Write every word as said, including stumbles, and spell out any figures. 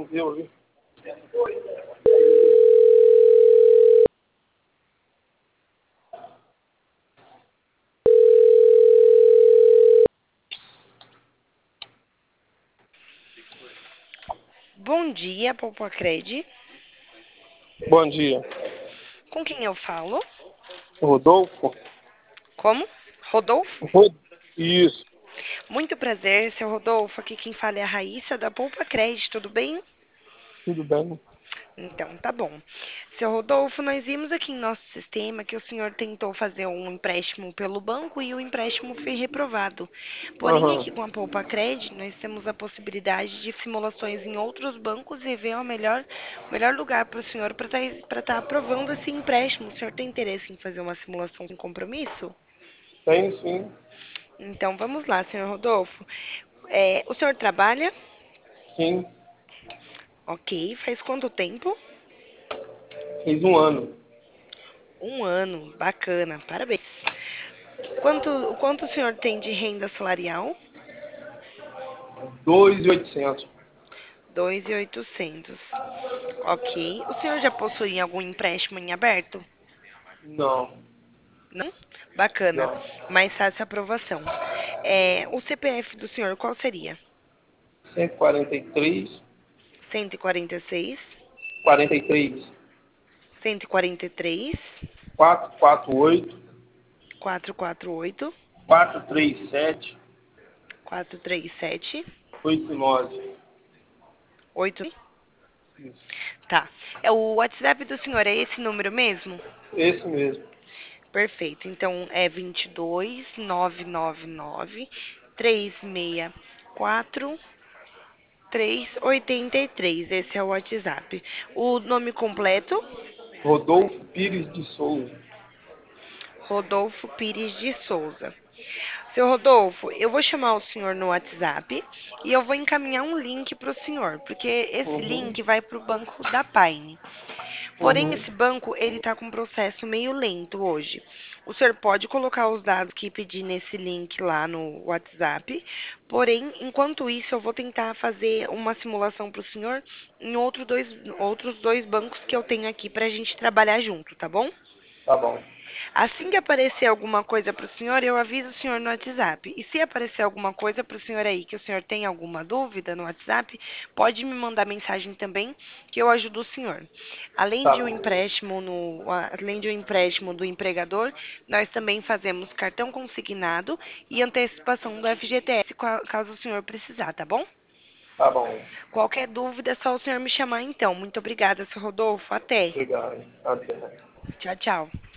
deu ali. Bom dia, Poupacred. Bom dia. Com quem eu falo? Rodolfo? Como? Rodolfo? Rod... Isso, Muito prazer, seu Rodolfo. Aqui quem fala é a Raíssa da Poupacred, tudo bem? tudo bem? Então, tá bom. Seu Rodolfo, nós vimos aqui em nosso sistema que o senhor tentou fazer um empréstimo pelo banco e o empréstimo foi reprovado. Porém, Aham. aqui com a Poupacred, nós temos a possibilidade de simulações em outros bancos e ver o melhor, o melhor lugar para o senhor para estar aprovando esse empréstimo. O senhor tem interesse em fazer uma simulação com compromisso? Tem sim, Então, vamos lá, senhor Rodolfo. É, o senhor trabalha? sim. Ok. Faz quanto tempo? Fez um ano. Um ano. Bacana. Parabéns. Quanto, o quanto o senhor tem de renda salarial? Dois mil e oitocentos. Dois mil e oitocentos. Ok. O senhor já possui algum empréstimo em aberto? Não, Não? Bacana. não. Mais fácil aprovação. É, o C P F do senhor qual seria? cento e quarenta e três, Cento e e quarenta e seis, quarenta e três, cento e quarenta e três, quatrocentos e quarenta e oito, quatrocentos e quarenta e oito, quatrocentos e trinta e sete, quatrocentos e trinta e sete, oitenta e nove. oito. Isso. Tá. É o WhatsApp do senhor é esse número mesmo? Esse mesmo. Perfeito. Então é vinte e dois, nove nove nove, três seis quatro, três oito três. Esse é o WhatsApp. O nome completo? Rodolfo Pires de Souza. Rodolfo Pires de Souza. Seu Rodolfo, eu vou chamar o senhor no WhatsApp e eu vou encaminhar um link para o senhor, porque esse Uhum, link vai para o banco da Paine. Porém, uhum. esse banco, ele está com um processo meio lento hoje. O senhor pode colocar os dados que pedir nesse link lá no WhatsApp. Porém, enquanto isso, eu vou tentar fazer uma simulação para o senhor em outro dois, outros dois bancos que eu tenho aqui para a gente trabalhar junto, tá bom? Tá bom. Assim que aparecer alguma coisa para o senhor, eu aviso o senhor no WhatsApp. E se aparecer alguma coisa para o senhor aí, que o senhor tem alguma dúvida no WhatsApp, pode me mandar mensagem também, que eu ajudo o senhor. Além Tá de um bom. empréstimo no, além de um empréstimo do empregador, nós também fazemos cartão consignado e antecipação do F G T S, ca- caso o senhor precisar, tá bom? Tá bom. Qualquer dúvida, é só o senhor me chamar então. Muito obrigada, seu Rodolfo. Até. Obrigado. Até. Tchau, tchau.